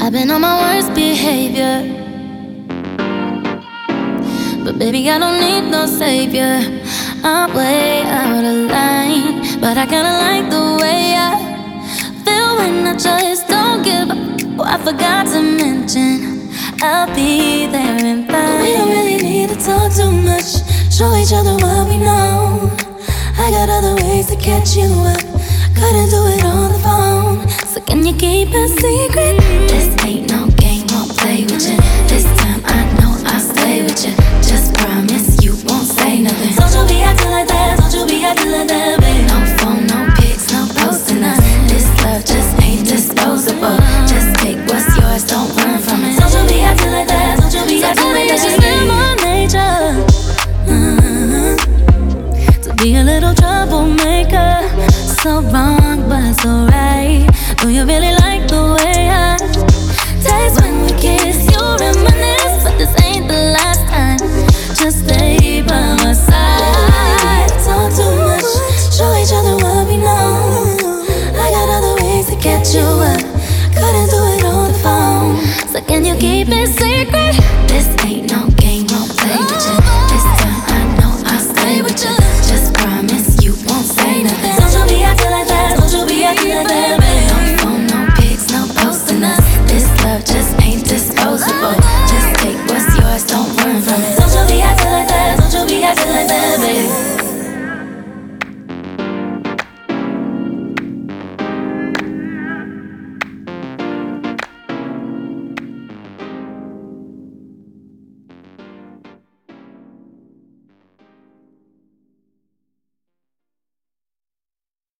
I've been on my worst behavior, but baby, I don't need no savior. I'm way out of line, but I kinda like the way I feel when I just don't give up. Oh, I forgot to mention I'll be there in time. We don't really need to talk too much, show each other what we know. I got other ways to catch you up, couldn't do it on the phone. So can you keep a secret? This ain't no game, won't play with you. This time I know I'll stay with you. Just promise you won't say nothing. Don't you be acting like that, don't you be acting like that, babe. No phone, no pics, no posting us. This love just ain't disposable. Just take what's yours, don't run from it. Don't you be acting like that, don't you be acting like that. It's in my nature to be a little troublemaker. So wrong, but so right. Do you really like